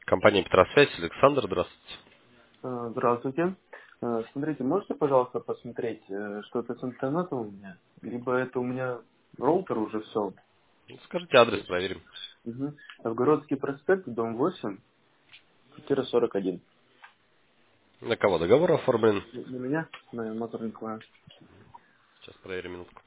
Компания Петросвязь, Александр, здравствуйте. Здравствуйте. Смотрите, можете, пожалуйста, посмотреть, что это с интернетом у меня? Либо это у меня роутер уже все. Ну, скажите адрес, проверим. Новгородский проспект, дом 8, квартира 41. На кого договор оформлен? На меня, на Мотор Николая. Сейчас проверим минутку.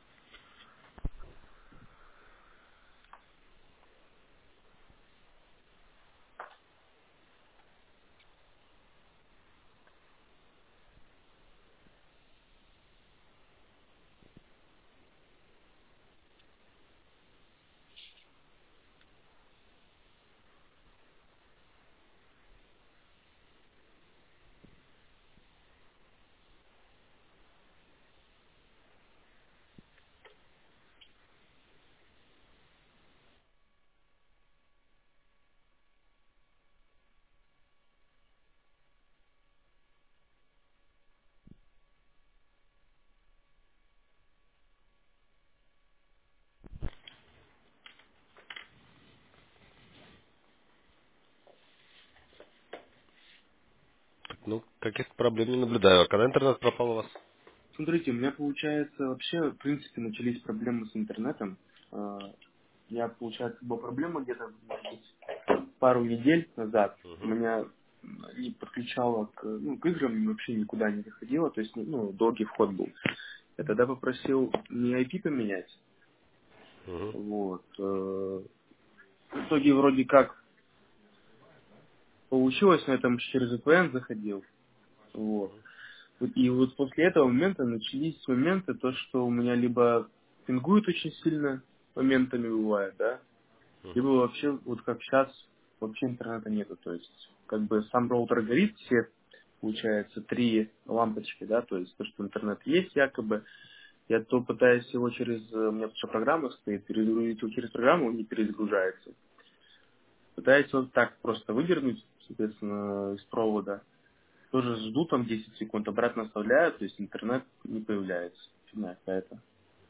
Так, ну, каких проблем не наблюдаю. А когда интернет пропал у вас? Смотрите, у меня, получается, вообще, в принципе, начались проблемы с интернетом. Я, получается, была проблема где-то, может быть, пару недель назад. Угу, Меня не подключало к играм, вообще никуда не заходило, то есть, долгий вход был. Я тогда попросил не IP поменять, угу, вот. В итоге вроде как получилось, но я там через VPN заходил, вот. И вот после этого момента начались моменты, то, что у меня либо пингует очень сильно, моментами бывает, да, либо угу, вообще, вот как сейчас, вообще интернета нету, то есть, как бы сам роутер горит, все, получается, три лампочки, да, то есть то, что интернет есть якобы, я то пытаюсь его через, у меня тут программа стоит, перезагрузить его через программу, он не перезагружается. Пытаюсь вот так просто выдернуть, соответственно, из провода. Тоже жду там 10 секунд, обратно вставляю, то есть интернет не появляется. Фигня какая-то.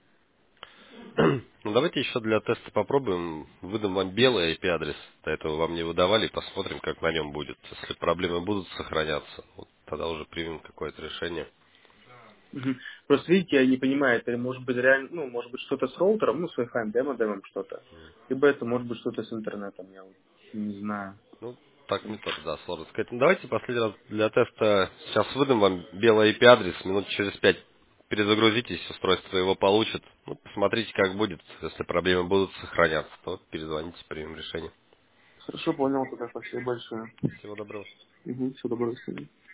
Ну, давайте еще для теста попробуем. Выдам вам белый IP-адрес. До этого вам не выдавали. Посмотрим, как на нем будет. Если проблемы будут сохраняться, вот тогда уже примем какое-то решение. Мгм. Просто видите, я не понимаю, это может быть реально, может быть что-то с роутером, с Wi-Fi, демодемом что-то. Либо это может быть что-то с интернетом, я вот не знаю. Ну, так не тоже, да, сложно сказать. Ну, давайте последний раз для теста сейчас выдам вам белый IP-адрес, минут через 5 перезагрузитесь, устройство его получит. Ну, посмотрите, как будет. Если проблемы будут сохраняться, то перезвоните, примем решение. Хорошо, понял, тогда спасибо большое. Всего доброго. Всего доброго, до свидания.